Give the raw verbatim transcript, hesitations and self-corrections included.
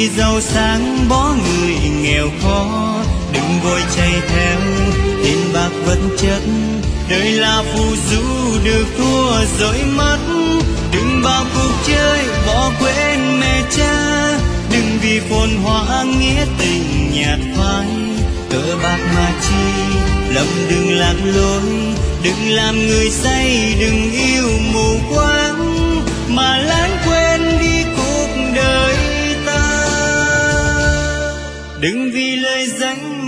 giàu sang bỏ người nghèo khó. Đừng vội chạy theo tiền bạc vật chất, đời là phù du được thua rồi mất. Đừng bao cuộc chơi bỏ quên mẹ cha, đừng vì phồn hoa nghĩa tình nhạt phai. Cờ bạc mà chi lầm đừng lạc lối, đừng làm người say, đừng yêu mù quáng mà lãng quên đi cuộc đời ta. Đừng vì lời danh